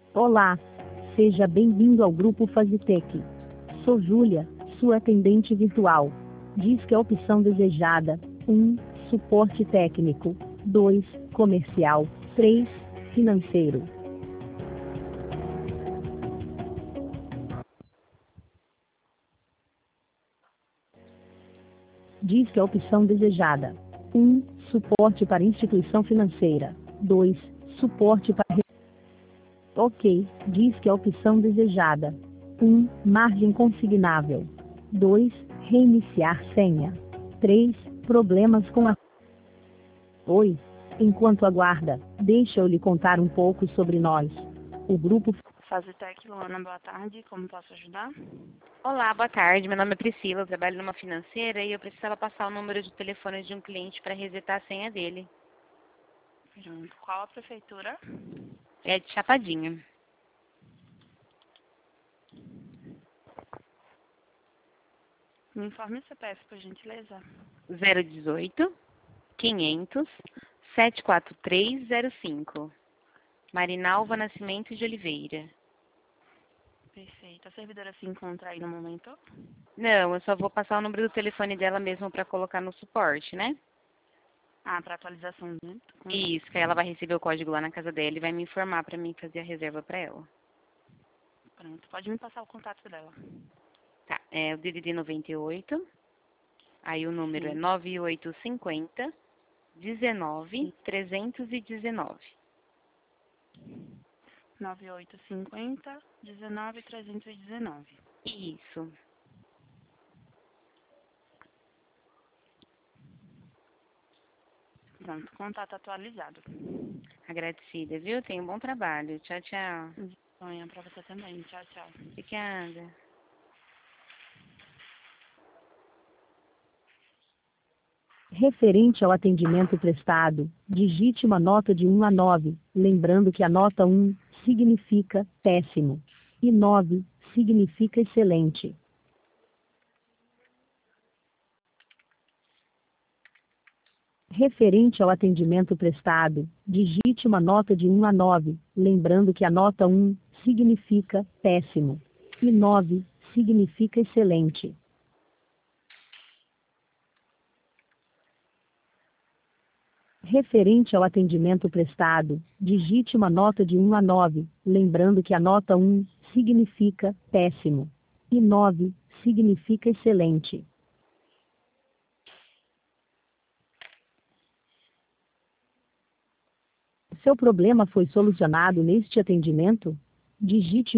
Olá, seja bem-vindo ao grupo Fazitec. Sou Júlia, sua atendente virtual. Diz que a opção desejada: 1. Suporte técnico. 2. Comercial. 3. Financeiro. Diz que a opção desejada: 1. Suporte para instituição financeira. 2. Suporte para... Ok, diz que a opção desejada: 1. Margem consignável. 2. Reiniciar senha. 3. Problemas com a... Oi. Enquanto aguarda, deixa eu lhe contar um pouco sobre nós. O grupo Fazitec, Luana, boa tarde. Como posso ajudar? Olá, boa tarde. Meu nome é Priscila, eu trabalho numa financeira e eu precisava passar o número de telefone de um cliente para resetar a senha dele. Pronto. Qual a prefeitura? É de Chapadinha. Me informe o CPF, por gentileza. 018 500 74305. Marinalva Nascimento de Oliveira. Perfeito. A servidora se encontra aí no momento? Não, eu só vou passar o número do telefone dela mesmo para colocar no suporte, né? Ah, para atualização, né? Isso, que aí ela vai receber o código lá na casa dela e vai me informar para mim fazer a reserva para ela. Pronto. Pode me passar o contato dela. Tá, é o DDD 98. Aí o número é Sim. 9850 19 319. 9850 19 319. Isso. Pronto. Contato atualizado. Agradecida, viu? Tenha um bom trabalho. Tchau, tchau. Sonha para você também. Tchau, tchau. Obrigada. referente ao atendimento prestado, digite uma nota de 1 a 9, lembrando que a nota 1 significa péssimo e 9 significa excelente. Referente ao atendimento prestado, digite uma nota de 1 a 9, lembrando que a nota 1 significa péssimo e 9 significa excelente. Referente ao atendimento prestado, digite uma nota de 1 a 9, lembrando que a nota 1 significa péssimo e 9 significa excelente. Seu problema foi solucionado neste atendimento? Digite